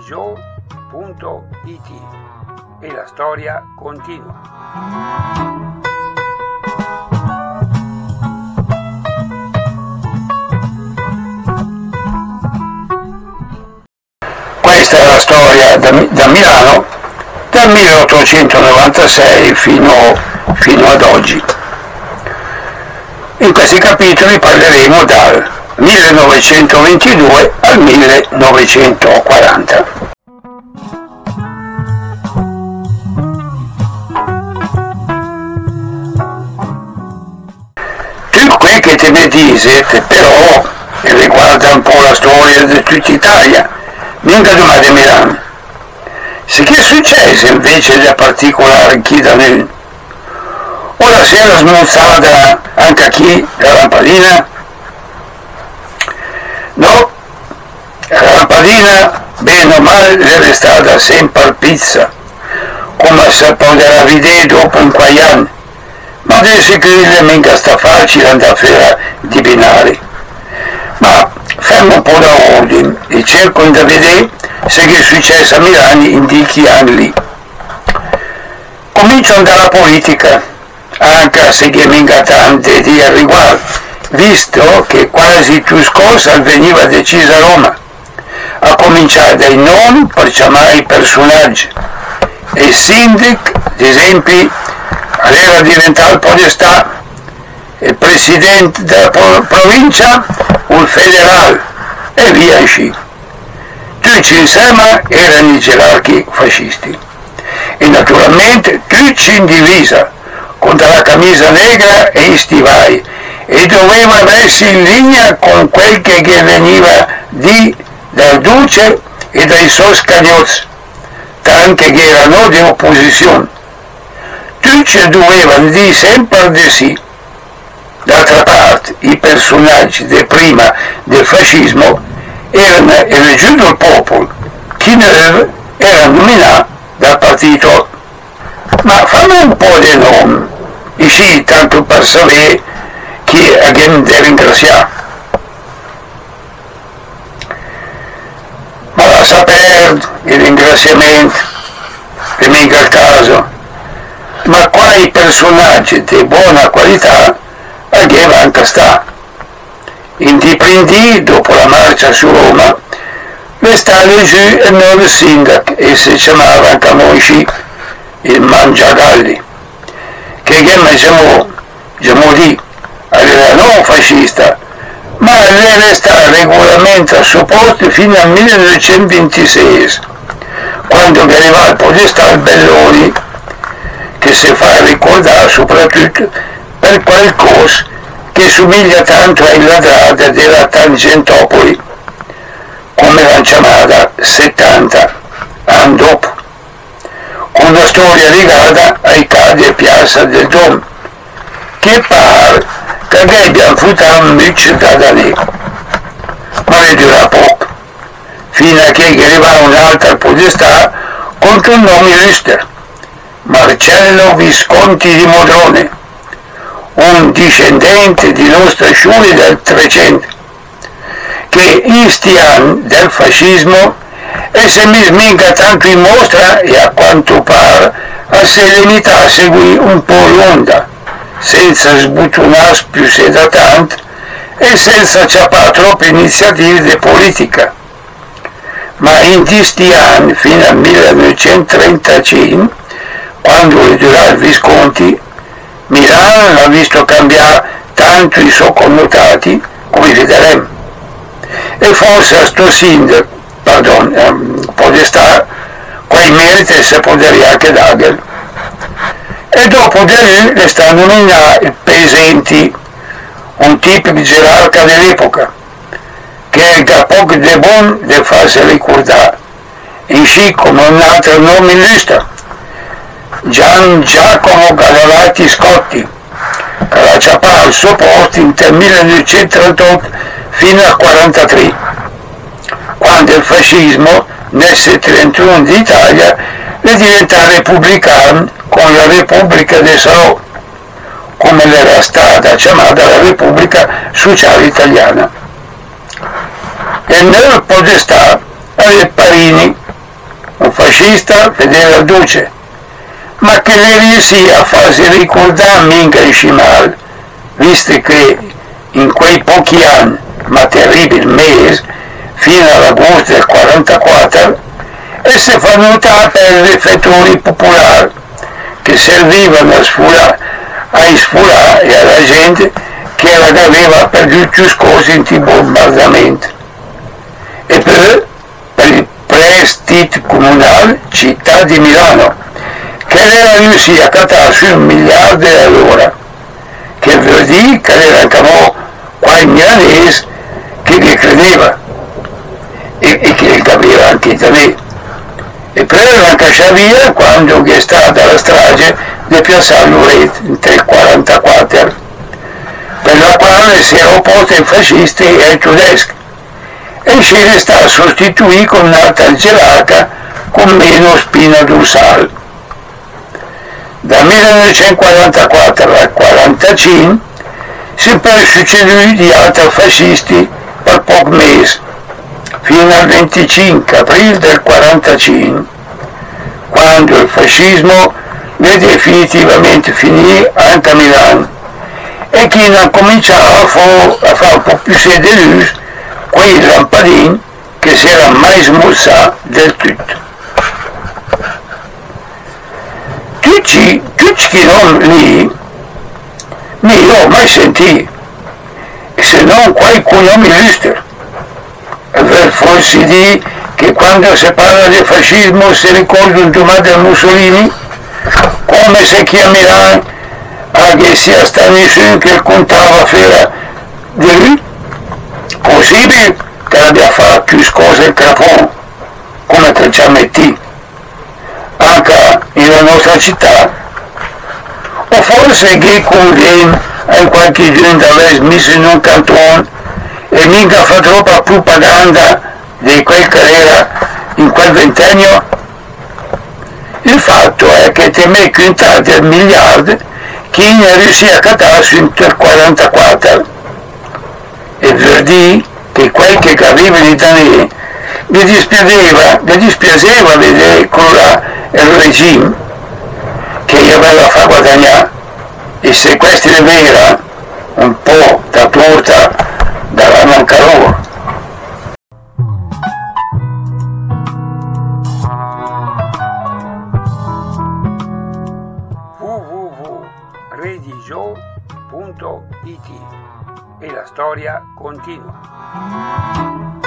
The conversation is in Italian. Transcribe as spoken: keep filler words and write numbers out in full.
joe punto it e la storia continua. Questa è la storia da, da Milano dal milleottocentonovantasei fino, fino ad oggi. In questi capitoli parleremo dal millenovecentoventidue al millenovecentoquaranta. Tutto quel che te ne dite però riguarda un po' la storia di tutta Italia, mica domani a Milano. Se che è successo invece da particolare chi da noi? Ora si era smorzata anche a chi la lampadina? No, la lampadina bene o male è stata sempre pizza, come si potrà vedere dopo in quegli anni, ma adesso che mica sta facile andare a fare di binari. Ma fermo un po' da ordine e cerco di vedere se che è successo a Milano in dieci anni lì. Comincio dalla politica, anche se che mica tante di al riguardo, visto che quasi tutte cose veniva decisa a Roma, a cominciare dai nomi per chiamare i personaggi. E il sindaco, ad esempio, era diventato il podestà, il presidente della provincia o il federale, e via così. Tutti insieme erano i gerarchi fascisti. E naturalmente tutti in divisa, con la camicia negra e i stivali, e dovevano essere in linea con quel che veniva di dal duce e dai suoi scagnozzi, anche che erano di opposizione. Tutti dovevano dire sempre di sì. D'altra parte, i personaggi del prima del fascismo erano eleggiuti dal popolo, chi era nominato dal partito. Ma fammi un po' di nomi, sì, tanto per sapere chi è da ringraziare. Ma lascia perdere il ringraziamento, è mica il caso. Ma quali personaggi di buona qualità aveva anche sta. In Diprindì, dopo la marcia su Roma, è stato giù il nuovo sindaco e si chiamava anche noi il Mangiagalli, che mi chiamò, chiamò lì, era non fascista, ma era stato regolarmente a suo posto fino al millenovecentoventisei, quando arrivò al podestà il Belloni, che si fa ricordare soprattutto per qualcosa che somiglia tanto ai ladrati della Tangentopoli, come l'hanno chiamata settanta anni dopo, con una storia legata ai cadi e piazza del Dom, che pare che abbiano avuto un muccio da lì, ma ne dura poco, fino a che arriva un'altra podestà contro il nome Rister, Marcello Visconti di Modrone, un discendente di nostra sciuri del Trecento, che in sti anni del fascismo e se mi sminca tanto in mostra e a quanto pare a serenità a seguire un po' l'onda, senza sbuttonarsi più se da tanto e senza ciappare troppe iniziative di politica. Ma in questi anni, fino al millenovecentotrentacinque, quando ritornò il Visconti, Milano l'ha visto cambiare tanto i suoi connotati, come vedremo. E forse a sto sindaco, pardon, ehm, podestà, quei meriti si potrebbe anche dargli. E dopo di lui le stanno nominati Pesenti, un tipico gerarca dell'epoca, che è da poco di buon di farsi ricordare, in sì come un altro nome illustre, Gian Giacomo Galolati Scotti, che l'ha ciappato al suo posto dal millenovecentotrentotto fino al quarantatré, quando il fascismo nel settantuno d'Italia è diventato repubblicano con la Repubblica de Salò, come era stata chiamata la Repubblica Sociale Italiana. E nel podestà aveva Parini, fascista vedeva Duce, ma che le riuscì a farsi ricordare mica il scimal, visto che in quei pochi anni, ma terribili mesi, fino all'agosto del quarantaquattro, e si è venuta per i riflettori popolari che servivano a sfurare, a sfurare e alla gente che aveva perduto le cose in quei bombardamenti. E poi per il prestito comunale città di Milano, che era riuscito a cattarsi un miliardo all'ora, che vuol dire che era anche quei milanesi che gli credeva e, e che capiva anche da me. E poi era anche via quando è stata la strage di Piazzale Loreto nel quarantaquattro, per la quale si era opposto ai fascisti e ai tedeschi, e si è stata sostituita con un'altra gelata con meno spina dorsale. Dal millenovecentoquarantaquattro al quarantacinque si sono succeduti altri fascisti per pochi mesi, fino al venticinque aprile del quarantacinque, quando il fascismo è definitivamente finito anche a Milano e chi non cominciava a fare un po' più sederuti quei lampadini che si era mai smussati del tutto. Tutti, tutti che non lì non l'ho mai sentito, se non qualcuno mi illustra. Per forse di che quando si parla di fascismo si ricorda un Tommaso Mussolini, come se chiamerà che sia sta nessuno che contava fera di lui, possibile che abbia fatto più cose il crapone, come che ci ha metti anche nella nostra città, o forse che conviene a qualche gente aver messo in un cantone e mica fa troppa propaganda di quel che era in quel ventennio. Il fatto è che te me quintali del miliardo chi ne riuscì a cattarsi nel quarantaquattro, e vuol dire che quel che arrivano da me mi dispiaceva, mi dispiaceva vedere con la, il regime che gli aveva fatto guadagnare, e se questo è vero, un po' da torta dalla manca loro. w w w punto redigio punto it e la storia continua.